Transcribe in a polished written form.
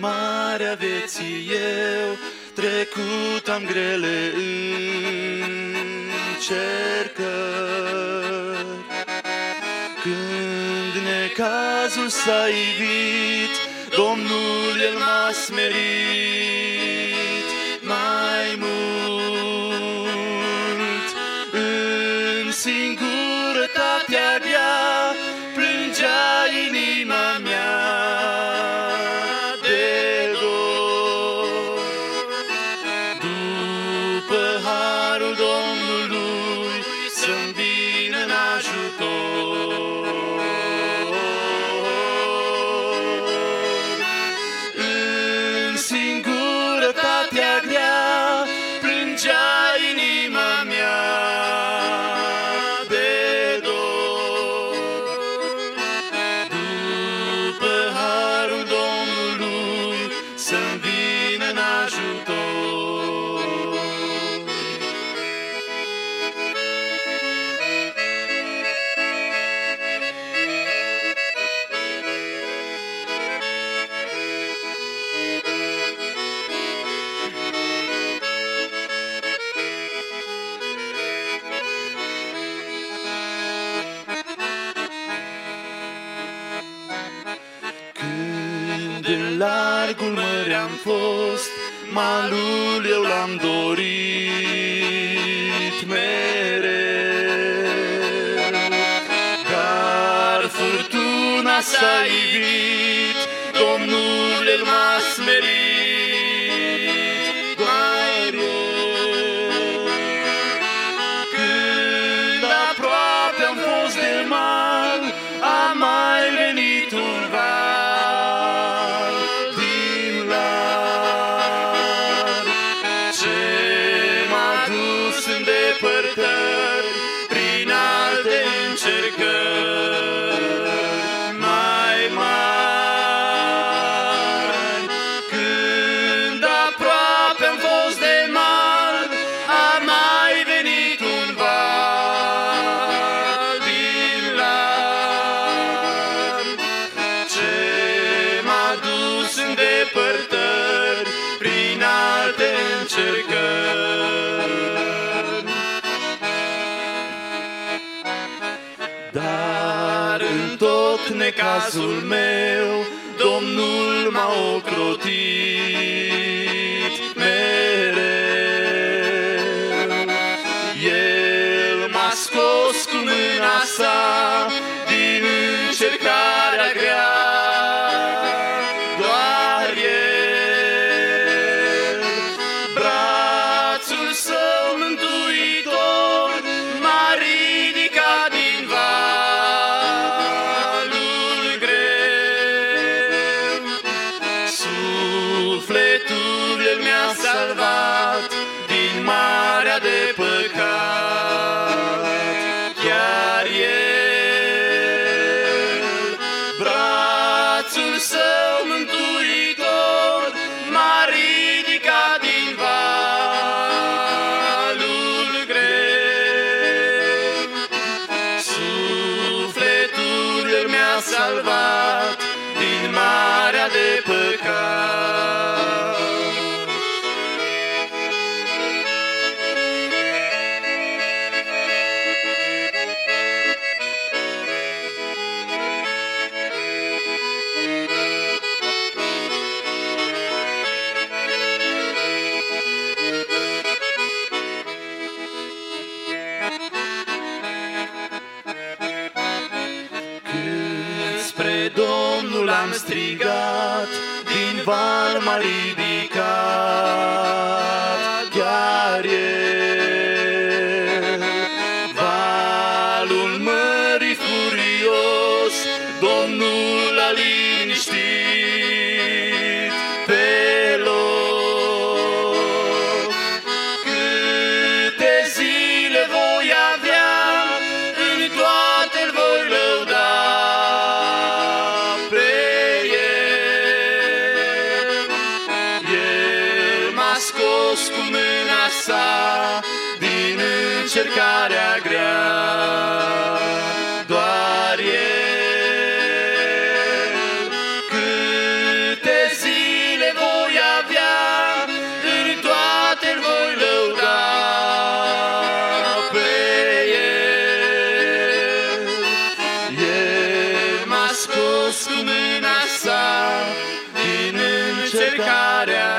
marea vieții eu trecut am grele încercări. Când necazul s-a ivit, Domnul El m-a smerit mai mult. În singurătatea grea plângea inima mea de dor. După harul Domnului să-mi vină în ajutor. În singurătatea grea plângea inima mea de dor. După harul Domnului să-mi vină în ajutor. Când în largul mării am fost, malul eu l-am dorit mereu. Dar furtuna s-a ivit, Domnul El m-a smerit doar eu. Când aproape am fost de mal, a mai venit un val din lar ce m-a dus în depărtări prin alte încercări mai mari. Când aproape am fost de mal, a mai venit un val din lar ce m-a dus în depărtări prin alte încercări. Dar în tot necazul meu, Domnul m-a ocrotit mereu. El m-a scos cu mâna sa din încercarea grea. Doar El, brațul Său mântuitor, m-a ridicat din valul greu. Sufletul El mi-a salvat din marea de păcat. Chiar El, brațul Său mântuitor, m-a ridicat din valul greu. Sufletul El mi-a salvat din marea de păcat. Când spre Domnul am strigat, din val m-a ridicat. Chiar El, valul mării furios, Domnul a liniștit pe loc. Câte zile voi avea, în toate îl voi lăuda pe El. El m-a scos cu mâna sa din încercarea grea. Doar El, câte zile scos cu mâna sa din încercarea